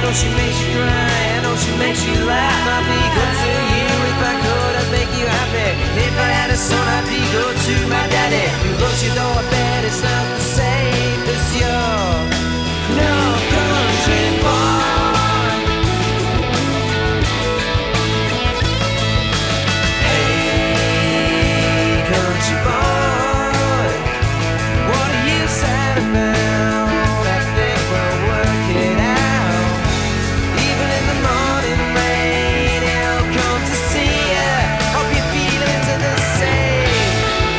know she makes you cry, I know she makes you laugh. I'd be good to you if I could, I'd make you happy. If I had a son, I'd be good to my daddy, who loves you, though I bet it's not the same as your no country boy. Hey, country boy, what are you sad about? I think we'll work it out. Even in the morning rain, I'll come to see ya. Hope your feelings are the same.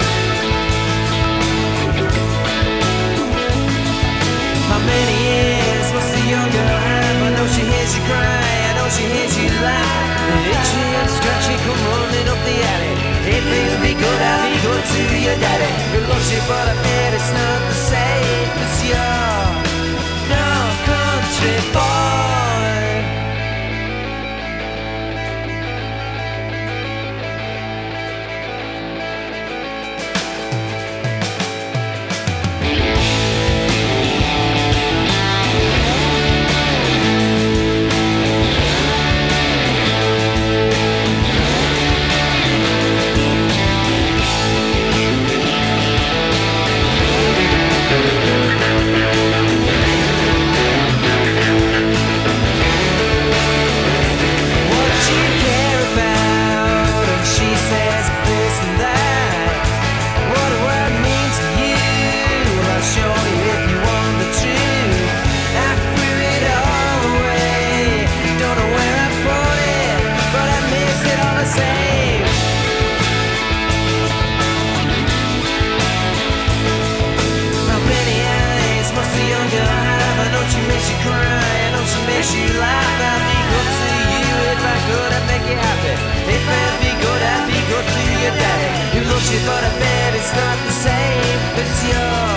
How many years must a young girl have? I know she hears you cry, I know she hears you laugh. And itchy and scratchy come running up the alley. If it'll be good, I'll be good to your daddy, who loves you, but I bet it's not the same as your no country boy. You laugh, I'd be good to you if I could, I'd make you happy. If I'd be good, I'd be good to your daddy, who loves you, but I bet it's not the same as yours.